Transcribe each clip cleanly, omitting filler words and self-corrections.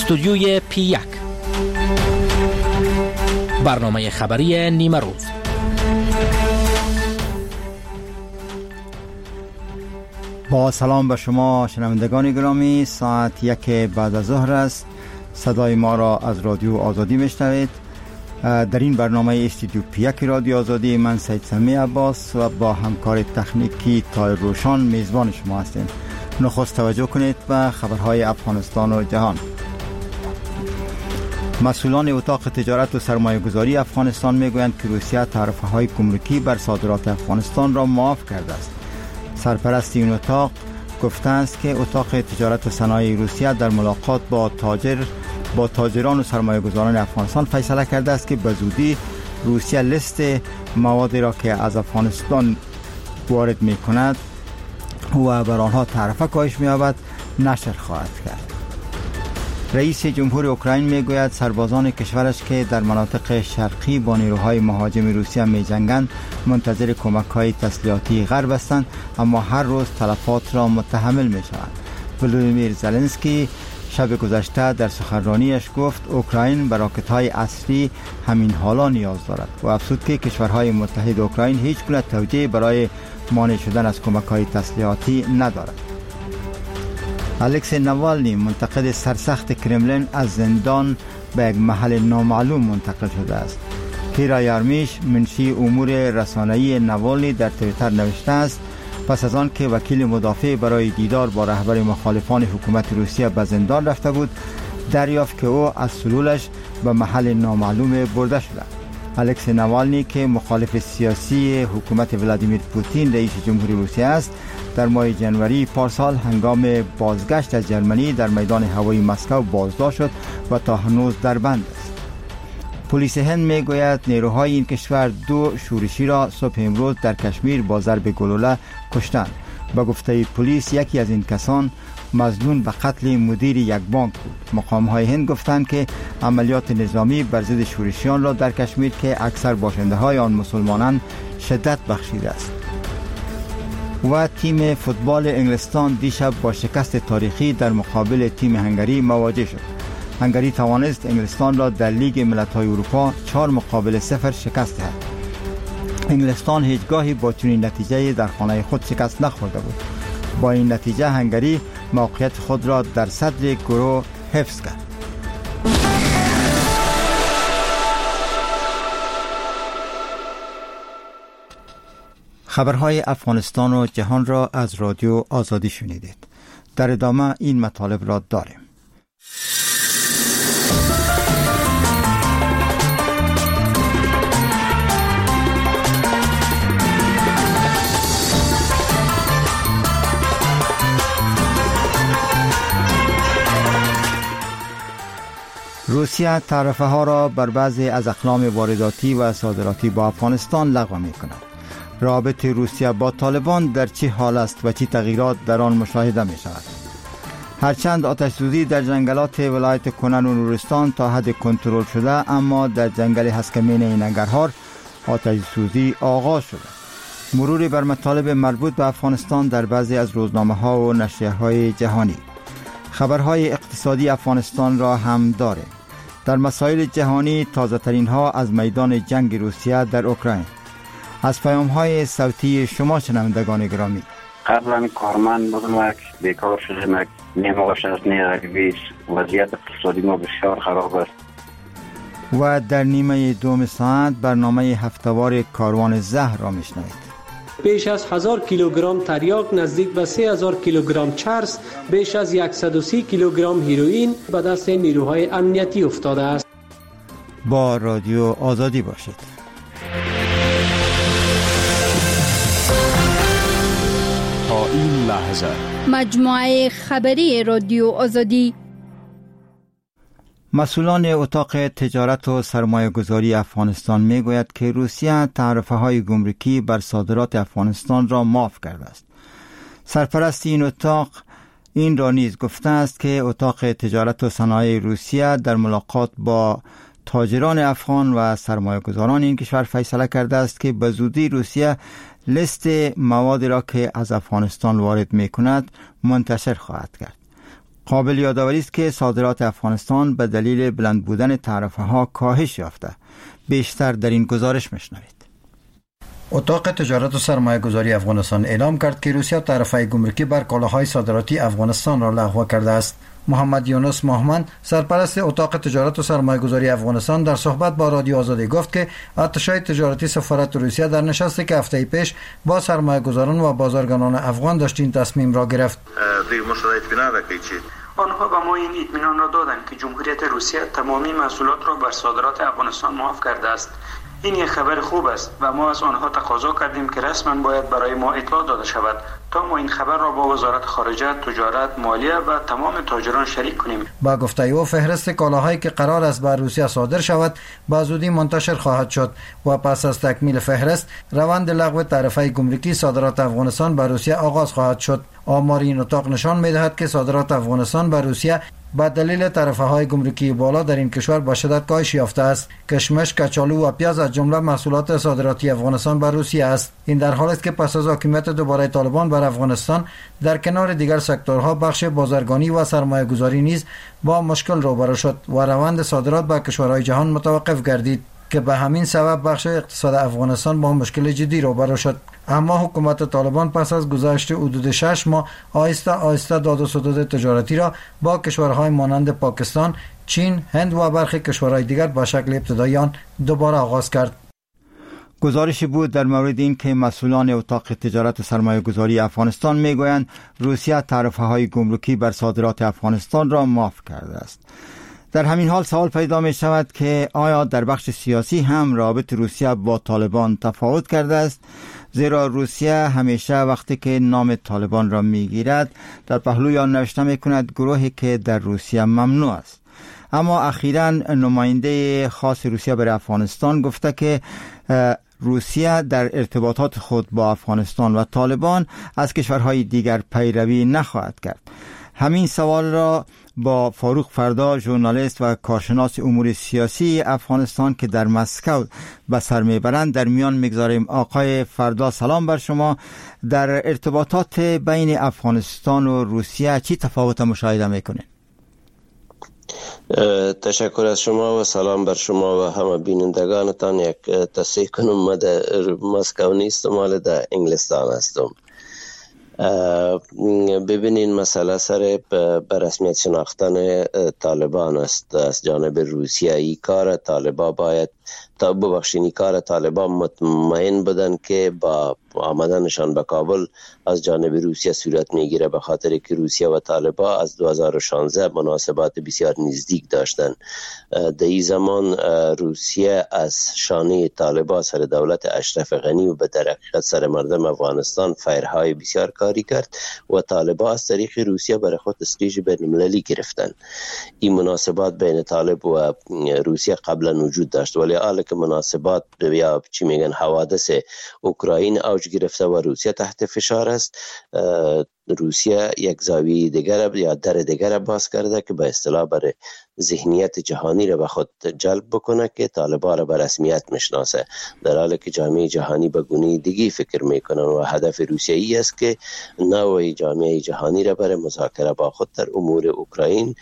استودیوی P1 برنامه خبری نیمه روز. با سلام به شما شنوندگان گرامی، ساعت 1 بعد از ظهر است. صدای ما را از رادیو آزادی میشنوید. در این برنامه استودیو P1 رادیو آزادی من سید سمی عباس و با همکار تکنیکی تایر روشان میزبان شما هستیم. نخست توجه کنید به خبرهای افغانستان و جهان. مسئولان اتاق تجارت و سرمایه گذاری افغانستان میگویند که روسیه تعرفه‌های گمرکی بر صادرات افغانستان را معاف کرده است. سرپرست این اتاق گفته است که اتاق تجارت و صنایع روسیه در ملاقات با تاجران و سرمایه گذاران افغانستان فیصله کرده است که به زودی روسیه لیست موادی را که از افغانستان وارد می کند و بر آنها تعرفه کاهش می یابد نشر خواهد کرد. رئیس جمهور اوکراین می گوید سربازان کشورش که در مناطق شرقی با نیروهای مهاجم روسیه می جنگند منتظر کمک های تسلیحاتی غرب هستند، اما هر روز تلفات را متحمل می شوند. ولودیمیر زلنسکی شب گذشته در سخنرانیش گفت اوکراین به راکت های اصلی همین حالا نیاز دارد و افزود که کشورهای متحد اوکراین هیچ گونه توجیه برای مانع شدن از کمک های تسلیحاتی ندارد. الکسی نوالنی منتقد سرسخت کرملین از زندان به یک محل نامعلوم منتقل شده است. کیرا یارمیش منشی امور رسانه‌ای نوالنی در توییتر نوشته است پس از آن که وکیل مدافع برای دیدار با رهبر مخالفان حکومت روسیه به زندان رفته بود، دریافت که او از سلولش به محل نامعلوم برده شده. الکسی نوالنی که مخالف سیاسی حکومت ولادیمیر پوتین رئیس جمهوری روسیه است، در ماه جنوری پارسال هنگام بازگشت از جرمنی در میدان هوایی مسکو بازداشت شد و تا هنوز در بند است. پلیس هند میگوید نیروهای این کشور 2 شورشی را صبح امروز در کشمیر با ضرب گلوله کشتند. به گفته پلیس یکی از این کسان مظنون به قتل مدیر یک بانک بود. مقام‌های هند گفتند که عملیات نظامی بر ضد شورشیان را در کشمیر که اکثر باشنده‌های آن مسلمانان شدت بخشیده است. و تیم فوتبال انگلستان دیشب با شکست تاریخی در مقابل تیم هنگری مواجه شد. هنگری توانست انگلستان را در لیگ ملت‌های اروپا 4-0 شکست دهد. انگلستان هیچگاهی با چنین نتیجه‌ای در خانه خود شکست نخورده بود. با این نتیجه هنگری موقعیت خود را در صدر گروه حفظ کرد. خبرهای افغانستان و جهان را از رادیو آزادی شنیدید. در ادامه این مطالب را داریم. روسیه تعرفه ها را بر بعضی از اقلام وارداتی و صادراتی با افغانستان لغو می کند. رابطه روسیه با طالبان در چه حال است و چه تغییرات در آن مشاهده می شود؟ هرچند آتش سوزی در جنگلات ولایت کنن و نورستان تا حد کنترل شده، اما در جنگل هسکمین ننگرهار آتش سوزی آغاز شده. مرور بر مطالب مربوط به افغانستان در بعضی از روزنامه ها و نشریه های جهانی. خبرهای اقتصادی افغانستان را هم داریم. در مسائل جهانی تازه ترین ها از میدان جنگ روسیه در اوکراین. از پیام های صوتی شما شنوندگان گرامی. قبلا کارمند بودم، بیکار شدم، نیمه‌اش از نیرویش، وضعیت اقتصادی ما بسیار خراب است. و در نیمه دوم ساعت برنامه هفته‌وار کاروان زهر را میشنوید. بیش از 1000 کیلوگرم تریاک، نزدیک به 3000 کیلوگرم چرس، بیش از 130 کیلوگرم هیروئین به دست نیروهای امنیتی افتاده است. با رادیو آزادی باشید. تا این لحظه مجموعه خبری رادیو آزادی. مسئولان اتاق تجارت و سرمایه گذاری افغانستان می گوید که روسیه تعرفه های گمرکی بر صادرات افغانستان را معاف کرده است. سرپرست این اتاق این را نیز گفته است که اتاق تجارت و صنایع روسیه در ملاقات با تاجران افغان و سرمایه گذاران این کشور فیصله کرده است که به زودی روسیه لیست موادی را که از افغانستان وارد می کند منتشر خواهد کرد. قابل یادآوری است که صادرات افغانستان به دلیل بلند بودن تعرفه ها کاهش یافته. بیشتر در این گزارش میشنوید. اتاق تجارت و سرمایه گذاری افغانستان اعلام کرد که روسیه تعرفه گمرکی بر کالاهای صادراتی افغانستان را لغو کرده است. محمد یونس مهمند، سرپرست اتاق تجارت و سرمایه گذاری افغانستان، در صحبت با رادیو آزادی گفت که اتشای تجارتی سفارت روسیه در نشستی که هفته پیش با سرمایه گذاران و بازرگانان افغان داشت این تصمیم را گرفت. آنها به ما این اطمینان را دادند که جمهوریت روسیه تمامی محصولات را بر صادرات افغانستان معاف کرده است. این یک خبر خوب است و ما از آنها تقاضا کردیم که رسما باید برای ما اطلاع داده شود تا ما این خبر را با وزارت خارجه، تجارت، مالیه و تمام تاجران شریک کنیم. با گفته او فهرست کالاهایی که قرار است بر روسیه صادر شود به زودی منتشر خواهد شد و پس از تکمیل فهرست روند لغو تعرفه گمرکی صادرات افغانستان به روسیه آغاز خواهد شد. آمار این اتاق نشان می‌دهد که صادرات افغانستان به روسیه با دلیل تعرفه های گمرکی بالا در این کشور با شدت کاهش یافته است. کشمش، کچالو و پیاز از جمله محصولات صادراتی افغانستان بر روسیه است. این در حالی است که پس از حاکمیت دوباره طالبان بر افغانستان در کنار دیگر سکتورها بخش بازرگانی و سرمایه گذاری نیز با مشکل روبرو شد و روند صادرات به کشورهای جهان متوقف گردید که به همین سبب بخش اقتصاد افغانستان با مشکل جدی روبرو شد. اما حکومت طالبان پس از گذشت حدود 6 ماه آهسته داد و ستد تجارتی را با کشورهای مانند پاکستان، چین، هند و برخی کشورهای دیگر به شکل ابتدایی آن دوباره آغاز کرد. گزارشی بود در مورد این که مسئولان اتاق تجارت و سرمایه گذاری افغانستان میگویند روسیه تعرفه های گمرکی بر صادرات افغانستان را معاف کرده است. در همین حال سوال پیدا می شود که آیا در بخش سیاسی هم رابط روسیه با طالبان تفاوت کرده است؟ زیرا روسیه همیشه وقتی که نام طالبان را می گیرد در پهلوی آن نوشته می کند گروهی که در روسیه ممنوع است. اما اخیراً نماینده خاص روسیه برای افغانستان گفته که روسیه در ارتباطات خود با افغانستان و طالبان از کشورهای دیگر پیروی نخواهد کرد. همین سوال را با فاروق فردا، ژورنالیست و کارشناس امور سیاسی افغانستان که در مسکو به سر میبرند در میان میگذاریم. آقای فردا سلام بر شما. در ارتباطات بین افغانستان و روسیه چی تفاوت مشاهده میکنید؟ تشکر از شما و سلام بر شما و همه بینندگانتان. یک تصحیح کنم، ما در مسکو نیستم، مال در انگلستان هستم. ببینین مسئله سر به رسمیت شناختن طالبان است از جانب روسیه. این کار طالبان باید ببخشین کار طالبان مطمئن بودن که با آمدنشان به کابل از جانب روسیه صورت میگیره، به خاطر که روسیه و طالبان از 2016 مناسبات بسیار نزدیک داشتن. در این زمان روسیه از شانه طالبان سر دولت اشرف غنی و به در حقیقت سر مردم افغانستان فیرهای بسیار کاری کرد و طالبان از طریق روسیه برای خود استیج بین‌المللی گرفتن. این مناسبات بین طالب و روسیه قبلا وجود داشت، ولی حالا که مناسبات یا چی میگن حوادث اوکراین اوج گرفته و روسیه تحت فشار است، روسیه یک زاویه دیگر یا در دیگر باز کرده که به اصطلاح برای ذهنیت جهانی را به خود جلب بکنه که طالبان را به رسمیت میشناسه، در حالی که جامعه جهانی به گونه دیگه فکر میکنن و هدف روسیه ای است که نوع جامعه جهانی را برای مذاکره با خود در امور اوکراین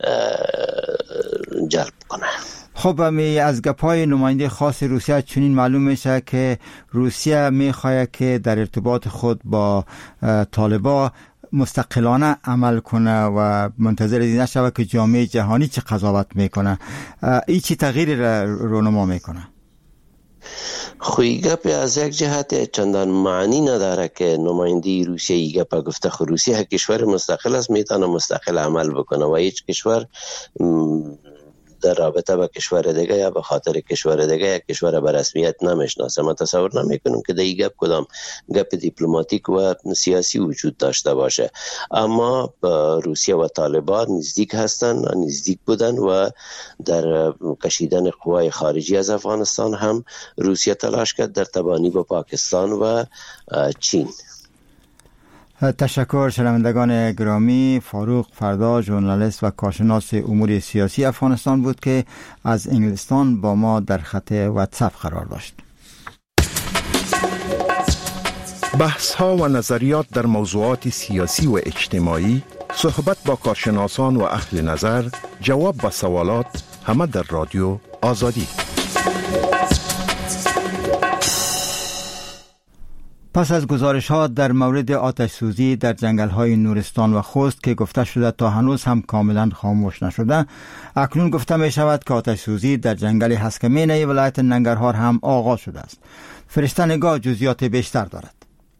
جلب کنه. خب از گپای نماینده خاص روسیه چنین معلوم میشه که روسیه میخواد که در ارتباط خود با طالبان مستقلانه عمل کنه و منتظر این نشود که جامعه جهانی چه قضاوت میکنه. این چی تغییر رونما میکنه؟ خوی گپ از یک جهت چندان معنی نداره که نماینده روسیه ای گپ گفته. روسیه کشور مستقل است، میتونه مستقل عمل بکنه و هیچ کشور در رابطه با کشور دیگه یا به خاطر کشور دیگه یک کشور به رسمیت نمیشناسه. من تصور نمیکنم که در این گپ کدام گپ دیپلماتیک و سیاسی وجود داشته باشه. اما روسیه و طالبان نزدیک هستن، نزدیک بودن و در کشیدن قوای خارجی از افغانستان هم روسیه تلاش کرد در تبانی با پاکستان و چین. تشکر. شنوندگان گرامی، فاروق فردا، ژورنالیست و کارشناس امور سیاسی افغانستان بود که از انگلستان با ما در خط واتساپ قرار داشت. بحث ها و نظریات در موضوعات سیاسی و اجتماعی، صحبت با کارشناسان و اهل نظر، جواب به سوالات، همه در رادیو آزادی. پس از گزارش‌ها در مورد آتش سوزی در جنگل‌های نورستان و خوست که گفته شده تا هنوز هم کاملا خاموش نشده، اکنون گفته می شود که آتش سوزی در جنگل هسکمینه ولایت ننگرهار هم آغاز شده است. فرشته نگاه جزئیات بیشتر دارد.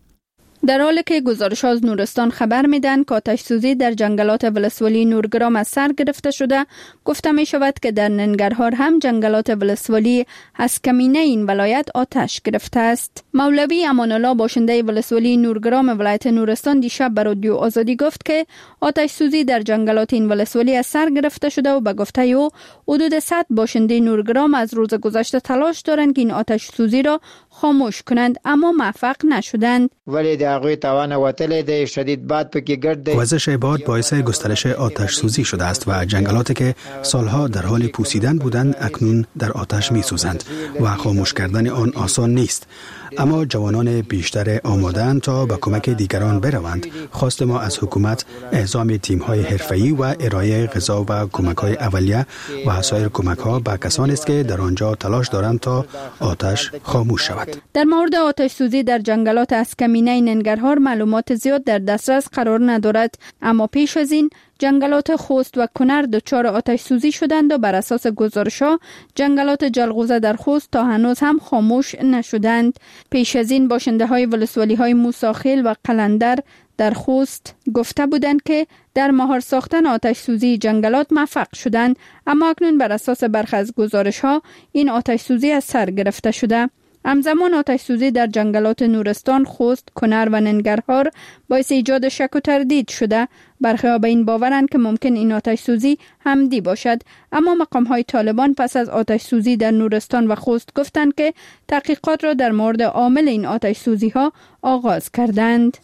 در حالی که گزارش از نورستان خبر میدن که آتش سوزی در جنگلات ولسوالی نورگرام از سر گرفته شده، گفته می شود که در ننگرهار هم جنگلات ولسوالی هسکمینه این ولایت آتش گرفته است. مولوی امان الله باشنده ولسوالی نورگرام ولایت نورستان دیشب به رادیو آزادی گفت که آتش سوزی در جنگلات این ولسوالی از سر گرفته شده و به گفته او حدود 100 باشنده نورگرام از روز گذشته تلاش دارند که این آتش سوزی را خاموش کنند، اما موفق نشدند. ولی در هغوی توان وتلی دی شدید باد پکې ګرد دی. وزش باد باعث گسترش آتش سوزی شده است و جنگلاتی که سالها در حال پوسیدن بودند اکنون در آتش می سوزند و خاموش کردن آن آسان نیست. اما جوانان بیشتر آماده‌اند تا به کمک دیگران بروند. خواست ما از حکومت اعزام تیم‌های حرفه‌ای و ارائه غذا و کمک‌های اولیه و سایر کمک‌ها به کسانی است که در آنجا تلاش دارند تا آتش خاموش شود. در مورد آتش سوزی در جنگلات هسکمینه ننگرهار معلومات زیاد در دسترس قرار ندارد، اما پیش از این جنگلات خوست و کنر دچار آتش سوزی شدند و بر اساس گزارش‌ها جنگلات جلغوزه در خوست تا هنوز هم خاموش نشدند. پیش از این باشنده‌های ولسوالی‌های موساخیل و قلندر در خوست گفته بودند که در مهار ساختن آتش سوزی جنگلات موفق شدند، اما اکنون بر اساس برخی از گزارش‌ها این آتش سوزی از سر گرفته شده. همزمان آتش سوزی در جنگلات نورستان، خوست، کنر و ننگرهار باعث ایجاد شک و تردید شده. برخی به این باورند که ممکن این آتش سوزی حمدی باشد، اما مقام‌های طالبان پس از آتش سوزی در نورستان و خوست گفتند که تحقیقات را در مورد عامل این آتش سوزی‌ها آغاز کردند.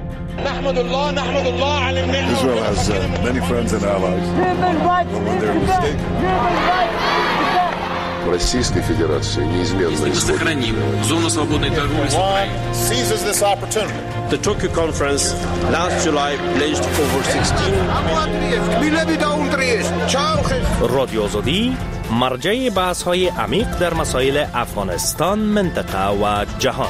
نحمد الله على النعمة. Israel has many friends and allies. When they're mistaken. Российской Федерации неизменно сохраним зону свободной торговли с Украиной. Seizes this opportunity. The Tokyo conference last July pledged over 16 رادیو آزادی مرجع بحث‌های عمیق در مسائل افغانستان، منطقه و جهان.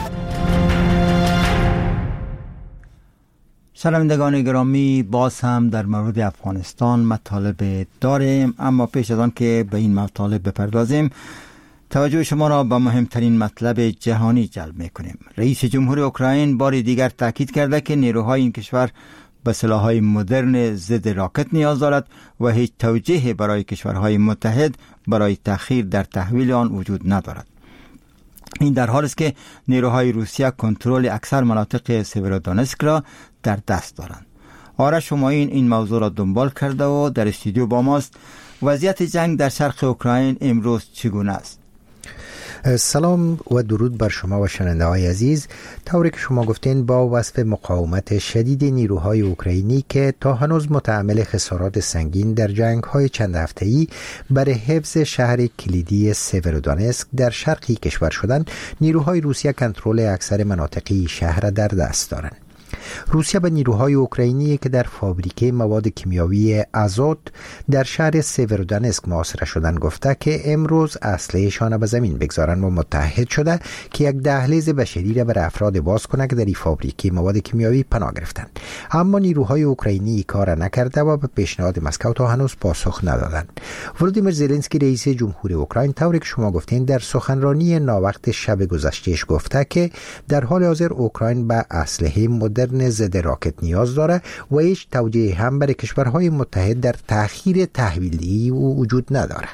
شنوندگان گرامی، باز هم در مورد افغانستان مطالب داریم، اما پیش از آن که به این مطالب بپردازیم توجه شما را به مهمترین مطلب جهانی جلب می‌کنیم. رئیس جمهور اوکراین بار دیگر تاکید کرده که نیروهای این کشور به سلاح‌های مدرن ضد راکت نیاز دارد و هیچ توجیهی برای کشورهای متحد برای تأخیر در تحویل آن وجود ندارد. این در حالی است که نیروهای روسیه کنترل اکثر مناطق سیورودونسک را در دست دارند. آرش همایون این موضوع را دنبال کرده و در استودیو با ماست. وضعیت جنگ در شرق اوکراین امروز چگونه است؟ سلام و درود بر شما و شنونده‌های عزیز. طوری که شما گفتین، با وصف مقاومت شدید نیروهای اوکراینی که تا هنوز متحمل خسارات سنگین در جنگ‌های چند هفته‌ای برای حفظ شهر کلیدی سیورودونسک در شرقی کشور شدند، نیروهای روسیه کنترل اکثر مناطقی شهر در دست دارند. روسیه به نیروهای اوکراینی که در فابریکه مواد کیمیاوی آزوت در شهر سیورودونسک محاصره شدند گفته که امروز اسلحه‌شان به زمین بگذارند و متحد شده که یک دهلیز بشری را برای افراد باز کنند که در این فابریکه مواد کیمیاوی پناه گرفتند. اما نیروهای اوکراینی کار نکرده و به پیشنهاد مسکو تا هنوز پاسخ ندادند. ولودیمیر زلنسکی رئیس جمهور اوکراین طوری که شما گفتین در سخنرانی ناوقت شب گذشتهش گفته که در حال حاضر اوکراین به اسلحه مدرن ضد راکت نیاز داره و هیچ توجیه هم برای کشورهای متحد در تأخیر تحویلی وجود نداره.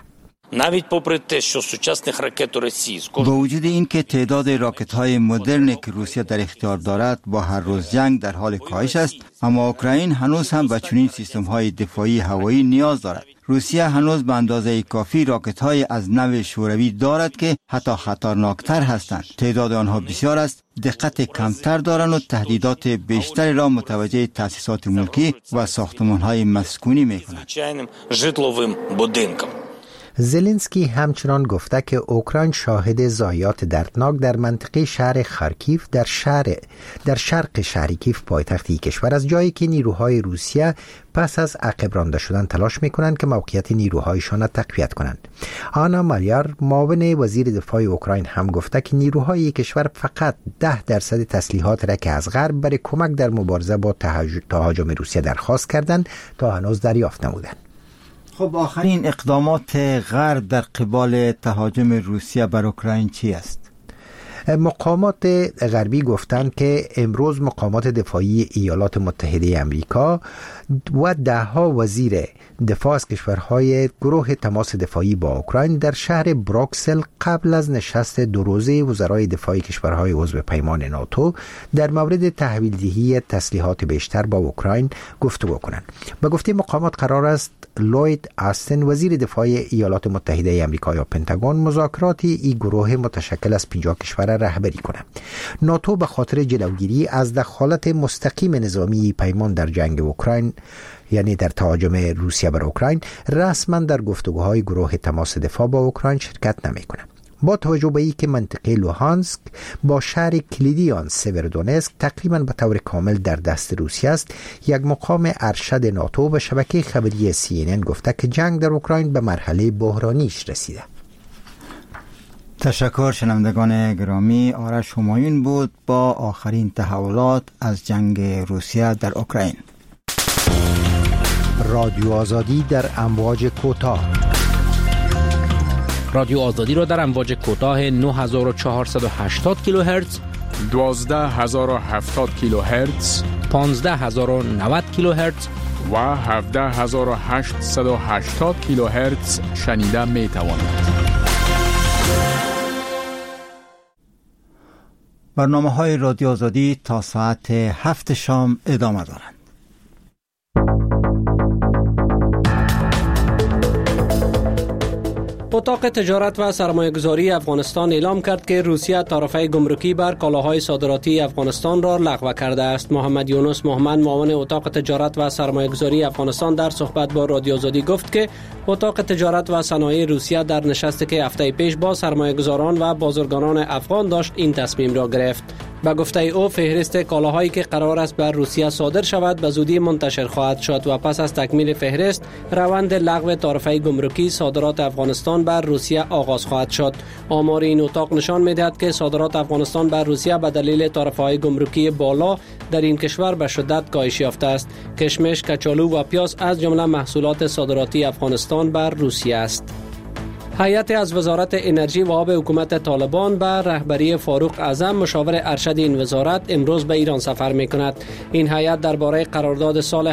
با وجود این که تعداد راکت‌های مدرن که روسیه در اختیار دارد با هر روز جنگ در حال کاهش است، اما اوکراین هنوز هم به چنین سیستم‌های دفاعی هوایی نیاز دارد. روسیه هنوز به اندازه کافی راکت‌های از نوع شوروی دارد که حتی خطرناکتر هستند. تعداد آنها بسیار است، دقت کمتر دارند و تهدیدات بیشتری را متوجه تأسیسات ملکی و ساختمان‌های مسکونی می‌کنند. زلنسکی همچنان گفته که اوکراین شاهد ضایعات دردناک در منطقه شهر خارکیف در شرق شهر کیف پایتخت کشور از جایی که نیروهای روسیه پس از عقب رانده شدن تلاش میکنند که موقعیت نیروهایشان را تقویت کنند. آنا مالیار معاون وزیر دفاع اوکراین هم گفته که نیروهای کشور فقط 10% تسلیحات را که از غرب برای کمک در مبارزه با تهاجم روسیه درخواست کردند تا هنوز دریافت نمودند. خب آخرین اقدامات غرب در قبال تهاجم روسیه بر اوکراین چی است؟ مقامات غربی گفتند که امروز مقامات دفاعی ایالات متحده امریکا و 10 وزیر دفاع از کشورهای گروه تماس دفاعی با اوکراین در شهر بروکسل قبل از نشست 2 روزه وزرای دفاع کشورهای عضو پیمان ناتو در مورد تحویل دهی تسلیحات بیشتر با اوکراین گفتگو کنند. به گفته مقامات قرار است لوید آستن وزیر دفاع ایالات متحده آمریکا یا پنتاگون مذاکرات این گروه متشکل از 50 کشور رهبری کند. ناتو به خاطر جلوگیری از دخالت مستقیم نظامی پیمان در جنگ اوکراین یعنی در تهاجم روسیه بر اوکراین رسما در گفتگوهای گروه تماس دفاع با اوکراین شرکت نمی‌کند. با توجه به اینکه منطقه لوهانسک با شهر کلیدی آن سیورودونسک تقریبا به طور کامل در دست روسیه است، یک مقام ارشد ناتو به شبکه خبری CNN گفته که جنگ در اوکراین به مرحله بحرانیش رسیده. تشکر شنوندگان گرامی. آرش همایون بود با آخرین تحولات از جنگ روسیه در اوکراین. رادیو آزادی در امواج کوتاه. رادیو آزادی را در امواج کوتاه 9480 کیلوهرتز، 12070 کیلوهرتز، 15090 کیلوهرتز و 17880 کیلوهرتز شنیده می توانید. برنامه‌های رادیو آزادی تا ساعت 7 شام ادامه دارند. اتاق تجارت و سرمایه‌گذاری افغانستان اعلام کرد که روسیه تعرفه گمرکی بر کالاهای صادراتی افغانستان را لغو کرده است. محمد یونس محمد معاون اتاق تجارت و سرمایه‌گذاری افغانستان در صحبت با رادیو آزادی گفت که اتاق تجارت و صنایع روسیه در نشستی که هفته پیش با سرمایه‌گذاران و بازرگانان افغان داشت این تصمیم را گرفت. با گفته او فهرست کالاهایی که قرار است بر روسیه صادر شود به زودی منتشر خواهد شد و پس از تکمیل فهرست روند لغو تعرفه گمرکی صادرات افغانستان بر روسیه آغاز خواهد شد. آمار این اتاق نشان می‌دهد که صادرات افغانستان بر روسیه به دلیل تعرفه‌های گمرکی بالا در این کشور به شدت کاهش یافته است. کشمش، کچالو و پیاز از جمله محصولات صادراتی افغانستان بر روسیه است. هیئت از وزارت انرژی و آب حکومت طالبان به رهبری فاروق اعظم مشاور ارشد این وزارت امروز به ایران سفر می‌کند. این هیئت درباره قرارداد سال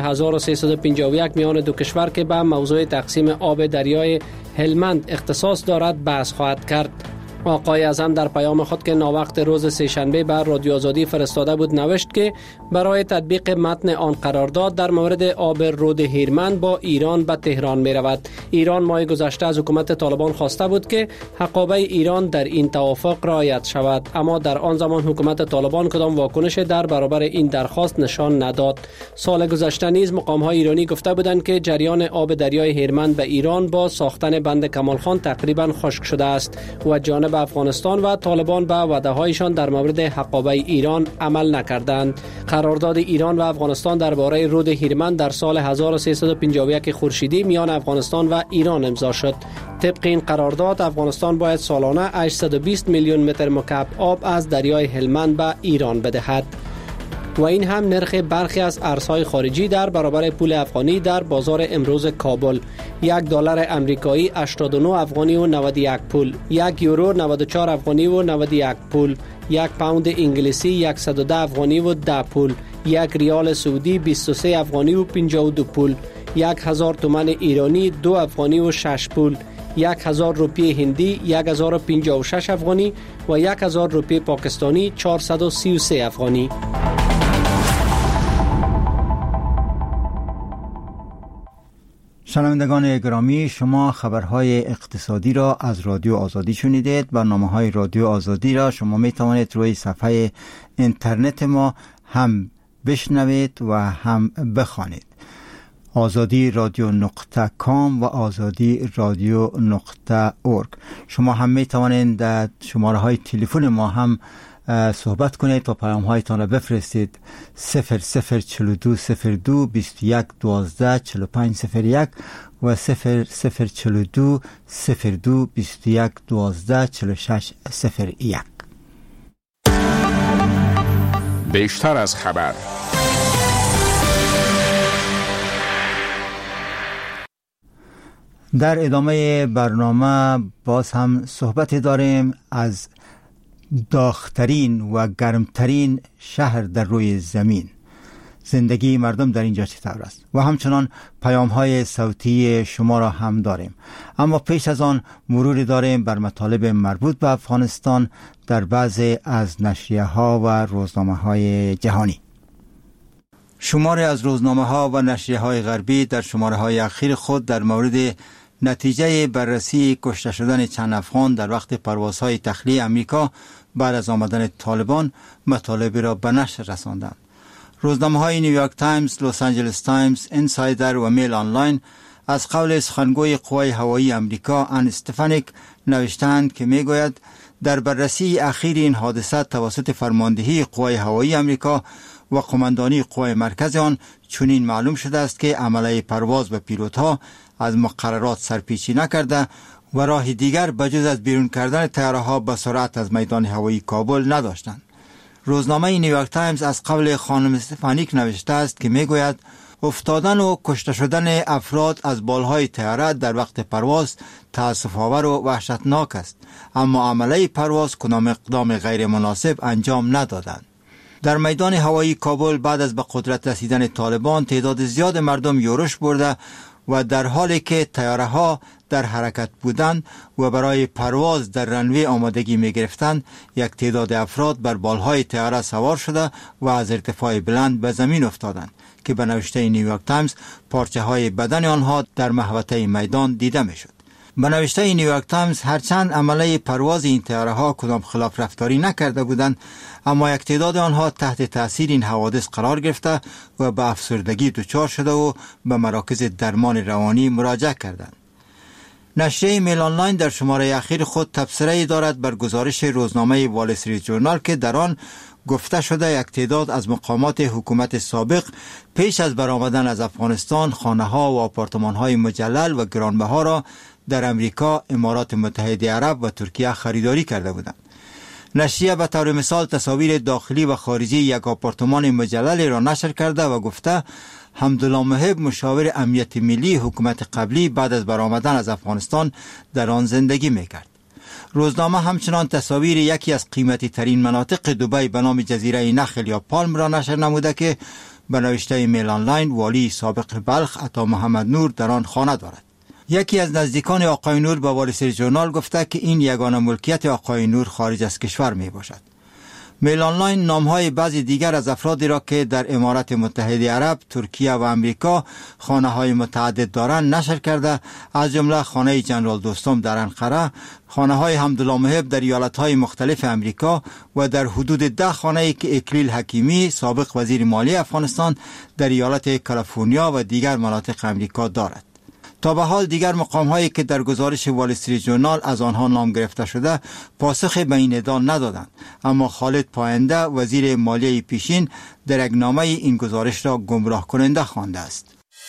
1351 میان دو کشور که به موضوع تقسیم آب دریای هلمند اختصاص دارد بحث خواهد کرد. آقای اعظم در پیام خود که ناوقت روز سه‌شنبه بر رادیو آزادی فرستاده بود نوشت که برای تطبیق متن آن قرارداد در مورد آب رود هیرمند با ایران به تهران می رود. ایران ماه گذشته از حکومت طالبان خواسته بود که حقابه ایران در این توافق رعایت شود، اما در آن زمان حکومت طالبان کدام واکنش در برابر این درخواست نشان نداد. سال گذشته نیز مقام‌های ایرانی گفته بودند که جریان آب دریای هیرمند به ایران با ساختن بند کمالخان تقریبا خشک شده است و جانب افغانستان و طالبان به وعده‌هایشان در مورد حقابه ایران عمل نکردند. قرارداد ایران و افغانستان درباره رود هیرمند در سال 1351 خورشیدی میان افغانستان و ایران امضا شد. طبق این قرارداد افغانستان باید سالانه 820 میلیون متر مکعب آب از دریای هلمند به ایران بدهد و این هم نرخ برخی از ارزهای خارجی در برابر پول افغانی در بازار امروز کابل. $1 امریکایی 89 افغانی و 91 پول، 1 یورو 94 افغانی و 91 پول، 1 پوند انگلیسی 110 افغانی و 10 پول، 1 ریال سعودی 23 افغانی و 52 پول، 1000 تومان ایرانی 2 افغانی و 6 پول، 1000 روپیه هندی 1056 افغانی و 1000 روپیه پاکستانی 433 افغانی. شنوندگان گرامی، شما خبرهای اقتصادی را از رادیو آزادی شنیدید. برنامه‌های رادیو آزادی را شما می توانید روی صفحه اینترنت ما هم بشنوید و هم بخوانید. آزادی رادیو نقطه کام و آزادی رادیو نقطه اورگ. شما هم می توانید در شماره های تلفن ما هم صحبت کنید و پیام هایتان را بفرستید. 0042 02 21 12 45 01 و 0042 02 21 12 46 01. بیشتر از خبر. در ادامه برنامه باز هم صحبت داریم از داغ‌ترین و گرمترین شهر در روی زمین. زندگی مردم در اینجا چطور است؟ و همچنان پیام های صوتی شما را هم داریم. اما پیش از آن مروری داریم بر مطالب مربوط به افغانستان در بعضی از نشریه ها و روزنامه های جهانی. شماری از روزنامه ها و نشریه های غربی در شماره های اخیر خود در مورد نتیجه بررسی کشته شدن چند افغان در وقت پروازهای تخلیه امریکا بعد از آمدن طالبان مطالبی را به نشر رساندند. روزنامه های نیویورک تایمز، لس آنجلس تایمز، اینسایدر و میل آنلاین از قول سخنگوی قوای هوایی امریکا ان استفانیک نوشتند که میگوید در بررسی اخیر این حادثه توسط فرماندهی قوای هوایی امریکا و قماندانی قوای مرکز آن چنین معلوم شده است که عمله پرواز به پیلوت‌ها از مقررات سرپیچی نکرده و راه دیگر بجز از بیرون کردن طیاره‌ها به سرعت از میدان هوایی کابل نداشتند. روزنامه نیویورک تایمز از قول خانم استفانیک نوشته است که میگوید افتادن و کشته شدن افراد از بالهای طیاره در وقت پرواز تأسف‌آور و وحشتناک است، اما عمله پرواز کدام اقدام غیر مناسب انجام ندادند. در میدان هوایی کابل بعد از به قدرت رسیدن طالبان تعداد زیاد مردم یورش برده و در حالی که طیاره‌ها در حرکت بودند و برای پرواز در رنوی آمادگی می گرفتند، یک تعداد افراد بر بالهای طیاره سوار شده و از ارتفاع بلند به زمین افتادند که به نوشته نیویورک تایمز پارچه های بدن آنها در محوطه میدان دیده می شد. به نوشته نیویورک تایمز هرچند عمله پرواز این طیاره‌ها کدام خلاف رفتاری نکرده بودند، اما یک تعداد آنها تحت تاثیر این حوادث قرار گرفته و به افسردگی دچار شده و به مراکز درمان روانی مراجعه کردند. نشریه میل آنلاین در شماره اخیر خود تبصره‌ای دارد بر گزارش روزنامه وال استریت ژورنال که در آن گفته شده یک تعداد از مقامات حکومت سابق پیش از برآمدن از افغانستان خانه‌ها و آپارتمان‌های مجلل و گرانبها را در امریکا، امارات متحده عرب و ترکیه خریداری کرده بودند. نشریه به طور مثال تصاویر داخلی و خارجی یک آپارتمان مجلل را نشر کرده و گفته حمدالله محب مشاور امنیت ملی حکومت قبلی بعد از برآمدن از افغانستان در آن زندگی میکرد. روزنامه همچنان تصاویر یکی از قیمتی ترین مناطق دبی به نام جزیره نخل یا پالم را نشر نموده که به نوشته میل آنلاین والی سابق بلخ عطا محمد نور در آن خانه دارد. یکی از نزدیکان آقای نور به وال استریت ژورنال گفته که این یگانه ملکیت آقای نور خارج از کشور می باشد. میل آنلاین نامهای بعضی دیگر از افرادی را که در امارات متحده عرب، ترکیه و امریکا خانه های متعدد دارند نشر کرده، از جمله خانه جنرال دوستم در انقره، خانه های حمدالله محب در ایالت های مختلف امریکا و در حدود 10 خانه که اکلیل حکیمی سابق وزیر مالی افغانستان در ایالت کالیفرنیا و دیگر مناطق امریکا دارد. تا به حال دیگر مقام هایی که در گزارش وال استریت ژورنال از آنها نام گرفته شده پاسخ به این ادعا ندادند، اما خالد پاینده وزیر مالیه پیشین در یک نامه این گزارش را گمراه کننده خوانده است.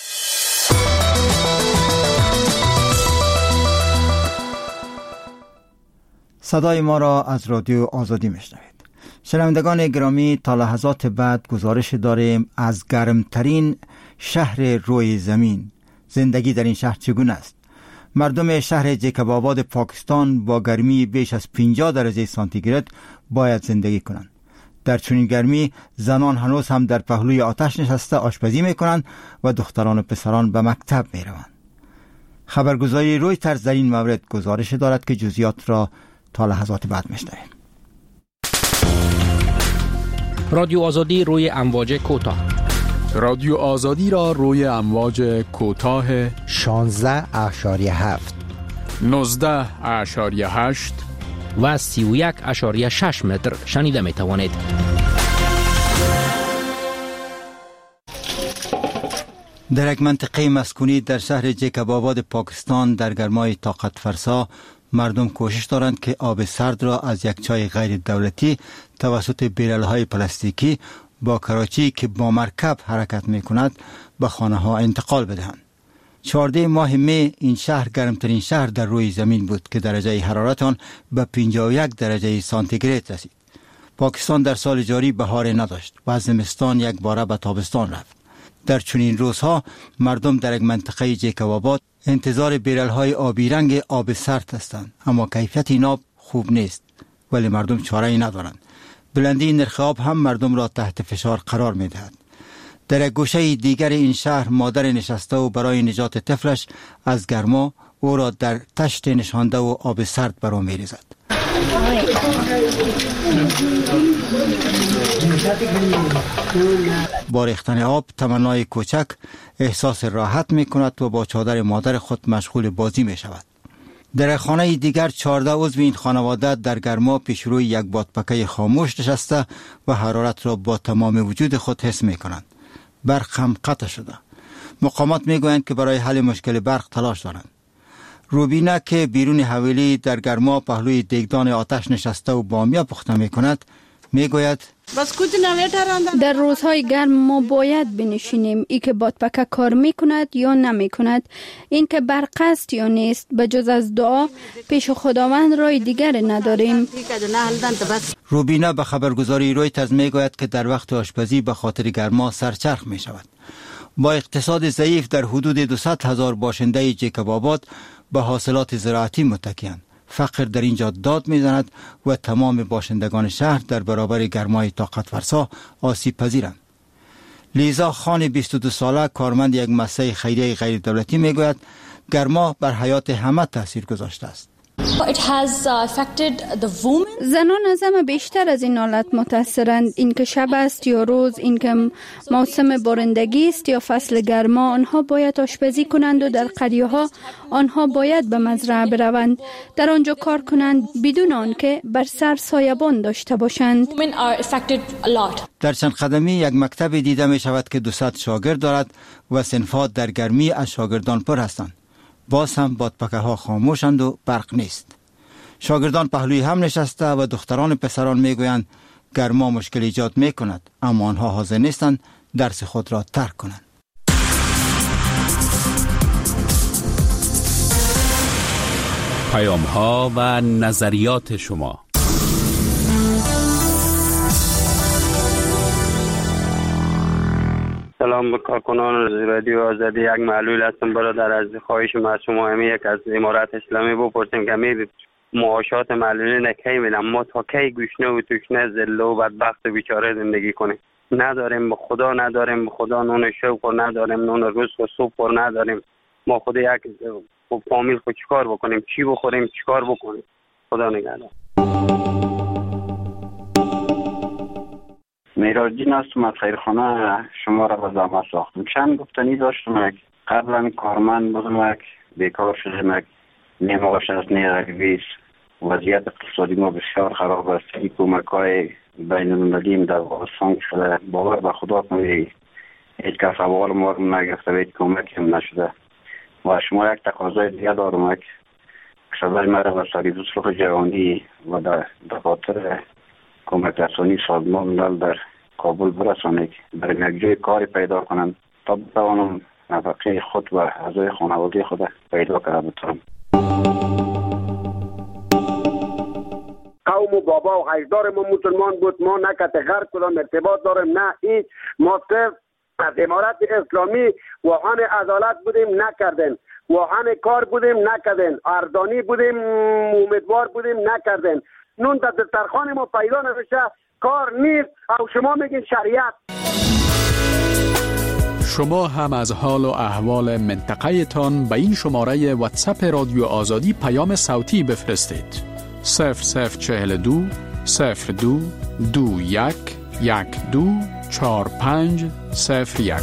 صدای ما را از رادیو آزادی میشنوید. شنوندگان گرامی، تا لحظات بعد گزارش داریم از گرمترین شهر روی زمین. زندگی در این شهر چگونه است؟ مردم شهر جیکب آباد پاکستان با گرمی بیش از 50 درجه سانتیگراد باید زندگی کنند. در چنین گرمی زنان هنوز هم در پهلوی آتش نشسته آشپزی میکنند و دختران و پسران به مکتب میروند. خبرگزاری رویترز در این مورد گزارش دارد که جزئیات را تا لحظات بعد میشنویم. رادیو آزادی روی امواج کوتاه. رادیو آزادی را روی امواج کوتاه 16.7 19.8 و 31.6 متر شنیده می توانید. در یک منطقه مسکونی در شهر جیکب آباد پاکستان در گرمای طاقت فرسا مردم کوشش دارند که آب سرد را از یک چای غیر دولتی توسط بیرل‌های پلاستیکی با کراچی که با مرکب حرکت می کند به خانه ها انتقال بدهند. 14 ماه می این شهر گرمترین شهر در روی زمین بود که درجه حرارت آن به 51 درجه سانتیگراد رسید. پاکستان در سال جاری بهار نداشت و زمستان یک باره به تابستان رفت. در چنین روزها مردم در یک منطقه جیکب آباد انتظار بیرل‌های آبی رنگ آب سرد هستند، اما کیفیت این آب خوب نیست ولی مردم چاره‌ای ندارند. بلندی نرخ آب هم مردم را تحت فشار قرار می دهد. در یک گوشه دیگر این شهر مادر نشسته و برای نجات طفلش از گرما او را در تشت نشانده و آب سرد برو می ریزد. با ریختن آب تمنای کوچک احساس راحت می کند و با چادر مادر خود مشغول بازی می شود. در خانه دیگر 14 عضو این خانواده در گرما پیش روی یک بادپکه خاموش نشسته و حرارت را با تمام وجود خود حس می کنند. برق هم قطع شده. مقامات می گویند که برای حل مشکل برق تلاش دارند. روبینا که بیرون حویلی در گرما پهلوی دیگدان آتش نشسته و بامیه پخته می کند می گوید در روزهای گرم ما باید بنشینیم ای که بادپکه کار می کند یا نمی کند، این که برق است یا نیست، به جز از دعا پیش خداوند رای دیگر نداریم. روبینا به خبرگزاری رویترز می گوید که در وقت آشپزی به خاطر گرما سرچرخ می شود. با اقتصاد ضعیف در حدود 200,000 باشنده جیکب آباد به حاصلات زراعتی متکی‌اند. فقر در اینجا داد میزند و تمام باشندگان شهر در برابر گرمای طاقت فرسا آسیب پذیرند. لیزا خان 22 ساله کارمند یک مؤسسه خیریه غیر دولتی میگوید گرما بر حیات همه تاثیر گذاشته است. زنان از همه بیشتر از این حالت متاثرند. این که شب است یا روز، این که موسم بارندگی است یا فصل گرما، آنها باید آشپزی کنند و در قریه ها آنها باید به مزرعه بروند، در آنجا کار کنند بدون آنکه بر سر سایبان داشته باشند. در چند قدمی یک مکتب دیده می شود که 200 شاگرد دارد و صنفات در گرمی از شاگردان پر هستند. باز هم بادپکه ها خاموشند و برق نیست. شاگردان پهلوی هم نشسته و دختران پسران میگویند گرما مشکل ایجاد می کند، اما آنها حاضر نیستند درس خود را ترک کنند. پیام ها و نظریات شما. سلام به کارکنان رادیو آزادی. یک معلول هستم برادر، از خواهش از شما یک از امارات اسلامی بپرسیم که معاشات معلولین کی میدن؟ ما تا کی گوشنه و توشنه ذله و بدبخت و بیچاره زندگی کنیم؟ نداریم، به خدا نداریم، به خدا نون شب و نداریم، نون روز و صبح و نداریم. ما خود یک فامیل خود چیکار بکنیم؟ چی بخوریم؟ چیکار بکنیم؟ خدا نگهدار. میراجین هستم از خیرخانه شما را به زحمت ساختم. چند گفتنی داشتم. قبلا کارمند بودم، بیکار شدم، نمی‌گوشت از نیرویس. وضعیت اقتصادی ما بسیار خراب است. این کمک‌های بین‌المللی در افغانستان شده. باور به خدا کنید هیچ کس اول ما رو نگرفته، هیچ کمکی هم نشده. و شما یک تقاضای دیگه دارم که صدای مرا به سریع صلح جهانی و در دفاتر کمک رسانی سازمان ملل در کابل برسانید، برای یک جای کاری پیدا کنم تا بتوانم نفقه خود و اعضای خانواده خود پیدا کرده بتونم. قوم و بابا و اجدار ما مسلمان بود، ما نه کتغر کدام ارتباط داریم نه هیچ. ما صرف از امارت اسلامی واهن عدالت بودیم نکردن، واهن کار بودیم نکردن، اردانی بودیم امیدوار بودیم نکردن. نون در دسترخوان ما پیدا نمیشه، کار نیست او شما میگین شریعت. شما هم از حال و احوال منطقه تان به این شماره واتساپ رادیو آزادی پیام صوتی بفرستید. 0042 02 21 12 45 01.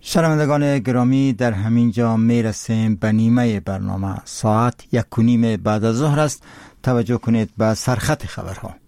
شنوندگان گرامی، در همین جا میرسیم به نیمه برنامه. ساعت 1:30 بعد از ظهر است. توجه کنید به سرخط خبرها.